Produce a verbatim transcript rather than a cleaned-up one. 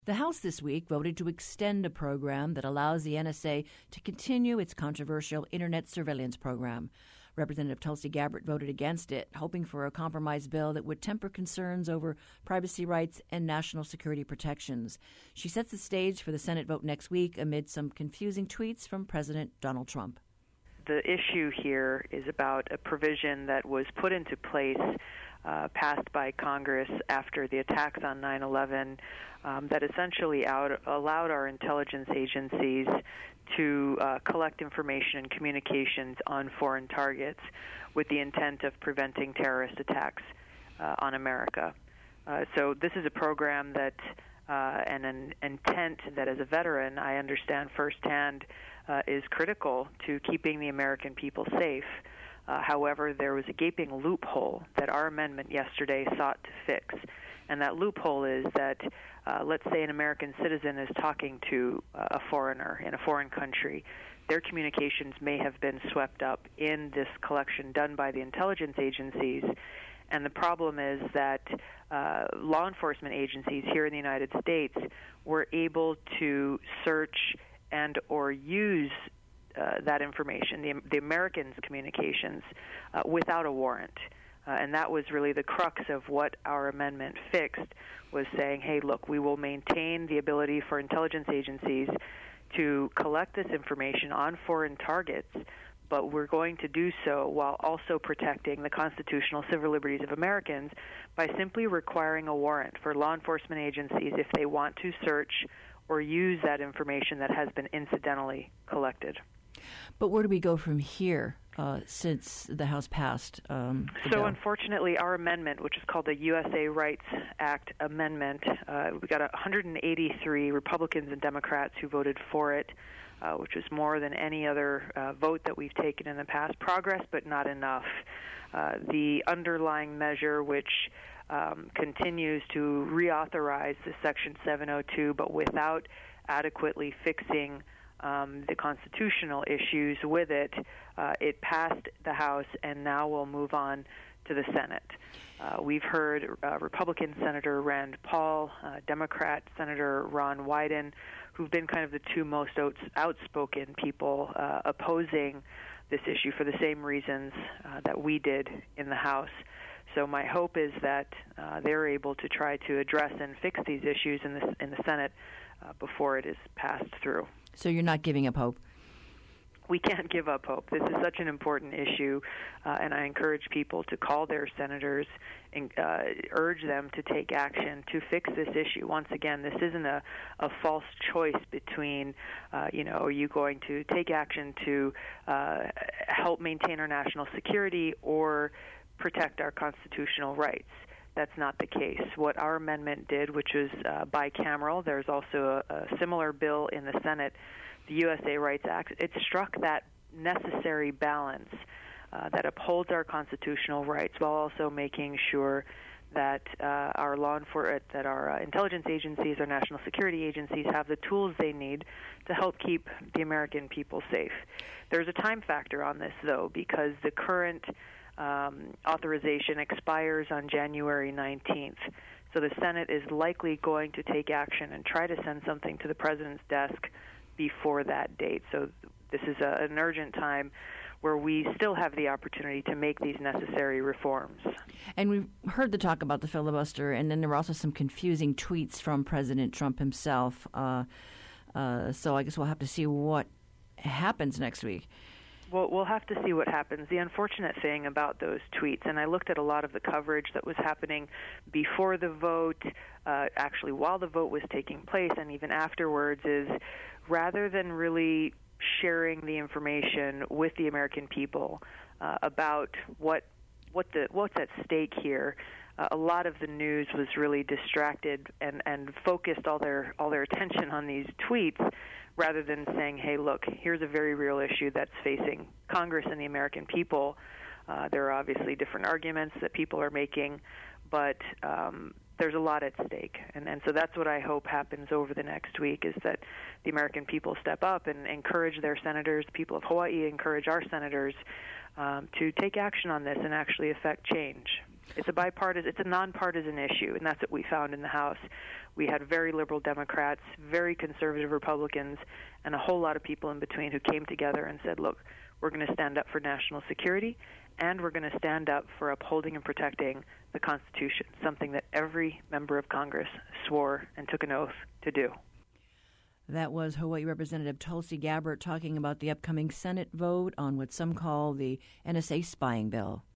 The House this week voted to extend a program that allows the N S A to continue its controversial Internet surveillance program. Representative Tulsi Gabbard voted against it, hoping for a compromise bill that would temper concerns over privacy rights and national security protections. She sets the stage for the Senate vote next week amid some confusing tweets from President Donald Trump. The issue here is about a provision that was put into place Uh, passed by Congress after the attacks on nine eleven um, that essentially out, allowed our intelligence agencies to uh, collect information and communications on foreign targets with the intent of preventing terrorist attacks uh, on America. Uh, so this is a program that uh, and an intent that as a veteran I understand firsthand uh, is critical to keeping the American people safe. Uh, however, there was a gaping loophole that our amendment yesterday sought to fix. And that loophole is that, uh, let's say an American citizen is talking to uh, a foreigner in a foreign country. Their communications may have been swept up in this collection done by the intelligence agencies. And the problem is that uh, law enforcement agencies here in the United States were able to search and or use Uh, that information, the, the Americans' communications, uh, without a warrant. Uh, and that was really the crux of what our amendment fixed, was saying, hey, look, we will maintain the ability for intelligence agencies to collect this information on foreign targets, but we're going to do so while also protecting the constitutional civil liberties of Americans by simply requiring a warrant for law enforcement agencies if they want to search or use that information that has been incidentally collected. But where do we go from here uh, since the House passed um, the So bill? Unfortunately, our amendment, which is called the U S A Rights Act Amendment, uh, we got one hundred eighty-three Republicans and Democrats who voted for it, uh, which is more than any other uh, vote that we've taken in the past. Progress, but not enough. Uh, the underlying measure, which um, continues to reauthorize the Section seven oh two, but without adequately fixing Um, the constitutional issues with it, uh, it passed the House and now will move on to the Senate. Uh, we've heard uh, Republican Senator Rand Paul, uh, Democrat Senator Ron Wyden, who've been kind of the two most outs- outspoken people uh, opposing this issue for the same reasons uh, that we did in the House. So my hope is that uh, they're able to try to address and fix these issues in the, in the Senate uh, before it is passed through. So you're not giving up hope? We can't give up hope. This is such an important issue, uh, and I encourage people to call their senators and uh, urge them to take action to fix this issue. Once again, this isn't a, a false choice between, uh, you know, are you going to take action to uh, help maintain our national security or protect our constitutional rights. That's not the case. What our amendment did, which was uh, bicameral, there's also a, a similar bill in the Senate, the U S A Rights Act, it struck that necessary balance uh, that upholds our constitutional rights while also making sure that uh, our law enforcement, that our uh, intelligence agencies, our national security agencies have the tools they need to help keep the American people safe. There's a time factor on this, though, because the current Um, authorization expires on January nineteenth. So the Senate is likely going to take action and try to send something to the President's desk before that date. So this is a, an urgent time where we still have the opportunity to make these necessary reforms. And we've heard the talk about the filibuster, and then there were also some confusing tweets from President Trump himself. Uh, uh, so I guess we'll have to see what happens next week. Well, we'll have to see what happens. The unfortunate thing about those tweets, and I looked at a lot of the coverage that was happening before the vote, uh, actually while the vote was taking place, and even afterwards, is rather than really sharing the information with the American people uh, about what what the what's at stake here, uh, a lot of the news was really distracted and, and focused all their all their attention on these tweets, rather than saying, hey, look, here's a very real issue that's facing Congress and the American people. Uh, there are obviously different arguments that people are making, but um, there's a lot at stake. And, and so that's what I hope happens over the next week, is that the American people step up and encourage their senators, the people of Hawaii encourage our senators um, to take action on this and actually affect change. It's a bipartisan, it's a nonpartisan issue, and that's what we found in the House. We had very liberal Democrats, very conservative Republicans, and a whole lot of people in between who came together and said, look, we're going to stand up for national security, and we're going to stand up for upholding and protecting the Constitution, something that every member of Congress swore and took an oath to do. That was Hawaii Representative Tulsi Gabbard talking about the upcoming Senate vote on what some call the N S A spying bill.